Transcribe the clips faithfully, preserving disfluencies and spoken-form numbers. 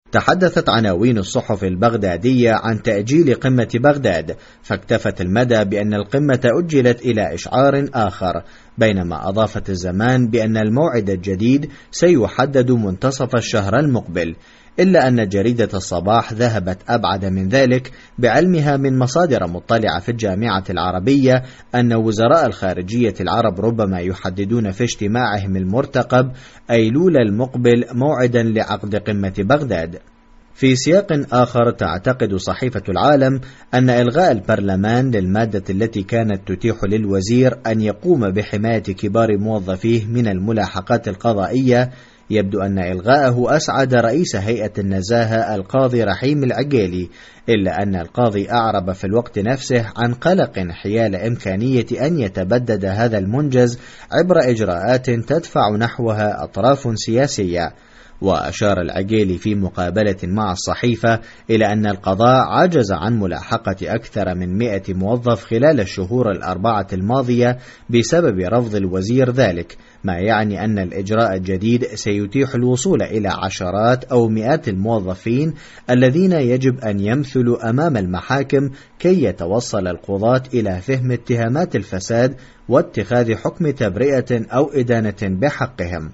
تحدثت عناوين الصحف البغدادية عن تأجيل قمة بغداد، فاكتفت المدى بأن القمة أجلت إلى إشعار آخر، بينما أضافت الزمان بأن الموعد الجديد سيحدد منتصف الشهر المقبل، إلا أن جريدة الصباح ذهبت أبعد من ذلك بعلمها من مصادر مطلعة في الجامعة العربية أن وزراء الخارجية العرب ربما يحددون في اجتماعهم المرتقب أيلول المقبل موعدا لعقد قمة بغداد. في سياق آخر، تعتقد صحيفة العالم أن إلغاء البرلمان للمادة التي كانت تتيح للوزير أن يقوم بحماية كبار موظفيه من الملاحقات القضائية يبدو أن إلغاءه أسعد رئيس هيئة النزاهة القاضي رحيم العقيلي، إلا أن القاضي أعرب في الوقت نفسه عن قلق حيال إمكانية أن يتبدد هذا المنجز عبر إجراءات تدفع نحوها أطراف سياسية. وأشار العقيلي في مقابلة مع الصحيفة إلى أن القضاء عجز عن ملاحقة أكثر من مئة موظف خلال الشهور الأربعة الماضية بسبب رفض الوزير ذلك، ما يعني أن الإجراء الجديد سيتيح الوصول إلى عشرات أو مئات الموظفين الذين يجب أن يمثلوا أمام المحاكم كي يتوصل القضاة إلى فهم اتهامات الفساد واتخاذ حكم تبرئة أو إدانة بحقهم.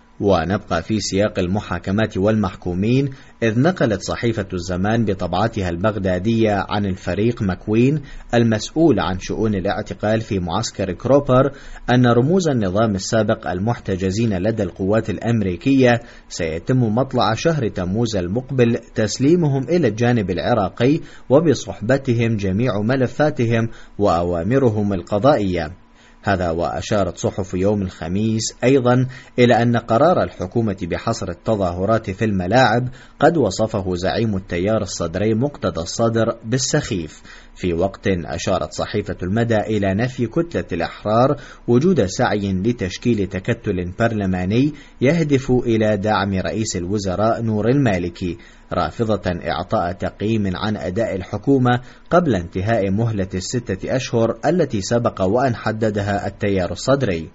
ونبقى في سياق المحاكمات والمحكومين، إذ نقلت صحيفة الزمان بطبعتها البغدادية عن الفريق مكوين المسؤول عن شؤون الاعتقال في معسكر كروبر أن رموز النظام السابق المحتجزين لدى القوات الأمريكية سيتم مطلع شهر تموز المقبل تسليمهم إلى الجانب العراقي وبصحبتهم جميع ملفاتهم وأوامرهم القضائية. هذا وأشارت صحف يوم الخميس أيضا إلى أن قرار الحكومة بحصر التظاهرات في الملاعب قد وصفه زعيم التيار الصدري مقتدى الصدر بالسخيف، في وقت أشارت صحيفة المدى إلى نفي كتلة الأحرار وجود سعي لتشكيل تكتل برلماني يهدف إلى دعم رئيس الوزراء نور المالكي، رافضة إعطاء تقييم عن أداء الحكومة قبل انتهاء مهلة الستة أشهر التي سبق وأن حددها التيار الصدري.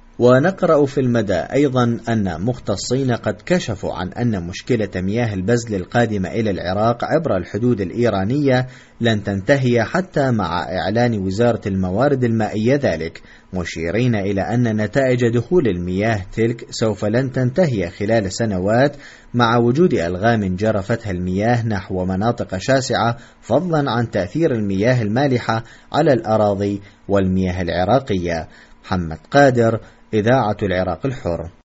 ونقرأ في المدى أيضا أن مختصين قد كشفوا عن أن مشكلة مياه البزل القادمة إلى العراق عبر الحدود الإيرانية لن تنتهي حتى مع إعلان وزارة الموارد المائية ذلك، مشيرين إلى أن نتائج دخول المياه تلك سوف لن تنتهي خلال سنوات مع وجود ألغام جرفتها المياه نحو مناطق شاسعة، فضلا عن تأثير المياه المالحة على الأراضي والمياه العراقية. محمد قادر، إذاعة العراق الحر.